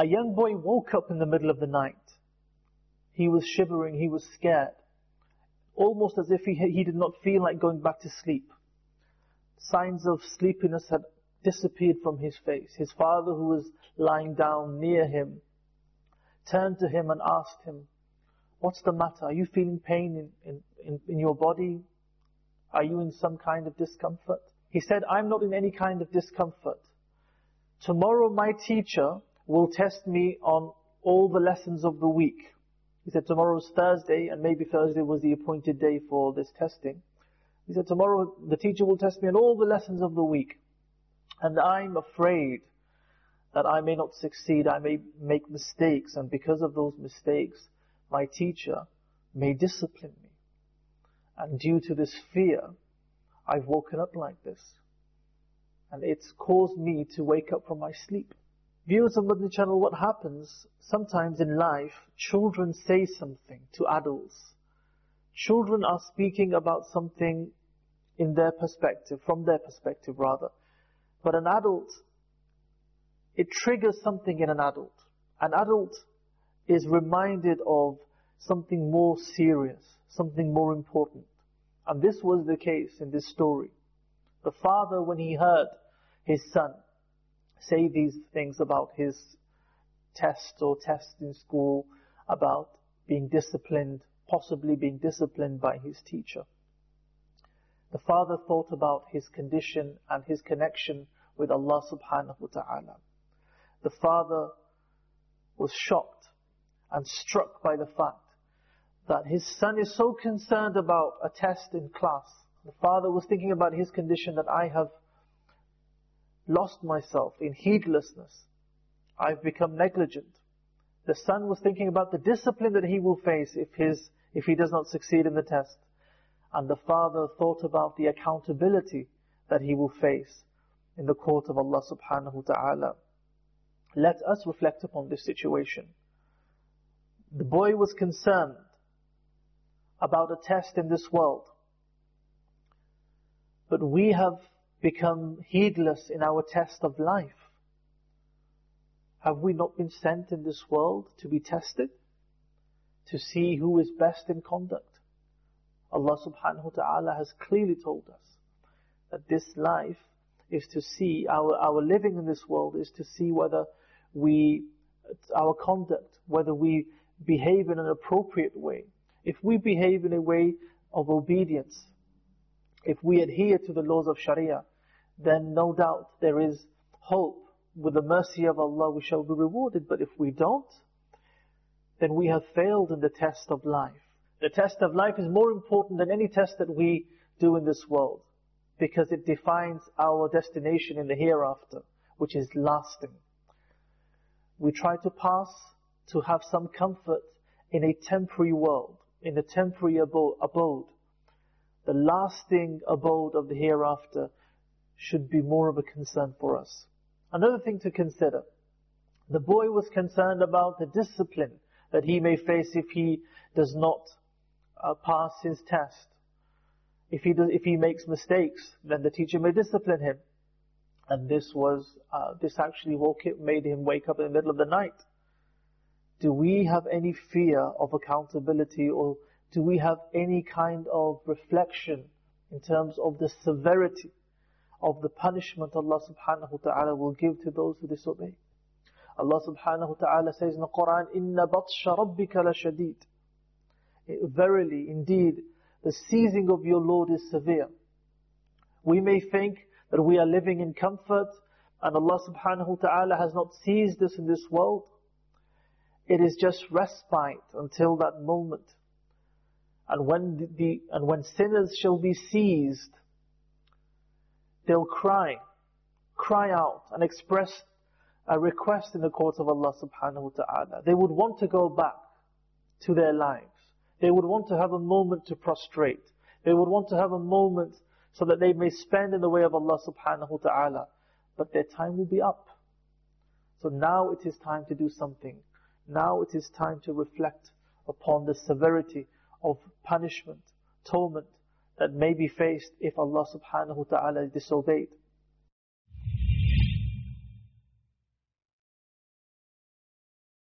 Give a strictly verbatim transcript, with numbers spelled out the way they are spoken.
A young boy woke up in the middle of the night. He was shivering, he was scared, almost as if he, he did not feel like going back to sleep. Signs of sleepiness had disappeared from his face. His father, who was lying down near him, turned to him and asked him, "What's the matter? Are you feeling pain in, in, in, in your body? Are you in some kind of discomfort?" He said, "I'm not in any kind of discomfort. Tomorrow my teacher will test me on all the lessons of the week." He said, tomorrow's Thursday, and maybe Thursday was the appointed day for this testing. He said, tomorrow the teacher will test me on all the lessons of the week. And I'm afraid that I may not succeed, I may make mistakes, and because of those mistakes, my teacher may discipline me. And due to this fear, I've woken up like this. And it's caused me to wake up from my sleep. Viewers of Madani Channel, what happens sometimes in life, children say something to adults. Children are speaking about something in their perspective, from their perspective rather. But an adult, it triggers something in an adult. An adult is reminded of something more serious, something more important. And this was the case in this story. The father, when he heard his son say these things about his test or test in school, about being disciplined, possibly being disciplined by his teacher, the father thought about his condition and his connection with Allah subhanahu wa ta'ala. The father was shocked and struck by the fact that his son is so concerned about a test in class. The father was thinking about his condition, that I have lost myself in heedlessness. I've become negligent. The son was thinking about the discipline that he will face if his if he does not succeed in the test. And the father thought about the accountability that he will face in the court of Allah subhanahu wa ta'ala. Let us reflect upon this situation. The boy was concerned about a test in this world. But we have become heedless in our test of life. Have we not been sent in this world to be tested? To see who is best in conduct? Allah subhanahu wa ta'ala has clearly told us that this life is to see, our, our living in this world is to see whether we, our conduct, whether we behave in an appropriate way. If we behave in a way of obedience, if we adhere to the laws of Sharia, then no doubt there is hope. With the mercy of Allah we shall be rewarded. But if we don't, then we have failed in the test of life. The test of life is more important than any test that we do in this world, because it defines our destination in the hereafter, which is lasting. We try to pass to have some comfort in a temporary world, in a temporary abode. The lasting abode of the hereafter should be more of a concern for us. Another thing to consider, the boy was concerned about the discipline that he may face if he does not uh, pass his test. If he does, if he makes mistakes, then the teacher may discipline him. And this was, uh, this actually woke it, made him wake up in the middle of the night. Do we have any fear of accountability, or do we have any kind of reflection in terms of the severity of the punishment Allah subhanahu wa ta'ala will give to those who disobey? Allah subhanahu wa ta'ala says in the Quran, إِنَّ بَطْشَ رَبِّكَ لَشَدِيدٌ. Verily, indeed, the seizing of your Lord is severe. We may think that we are living in comfort and Allah subhanahu wa ta'ala has not seized us in this world. It is just respite until that moment. And when the, the and when sinners shall be seized, they'll cry, cry out and express a request in the court of Allah subhanahu wa ta'ala. They would want to go back to their lives. They would want to have a moment to prostrate. They would want to have a moment so that they may spend in the way of Allah subhanahu wa ta'ala. But their time will be up. So now it is time to do something. Now it is time to reflect upon the severity of punishment, torment that may be faced if Allah subhanahu wa ta'ala is disobeyed.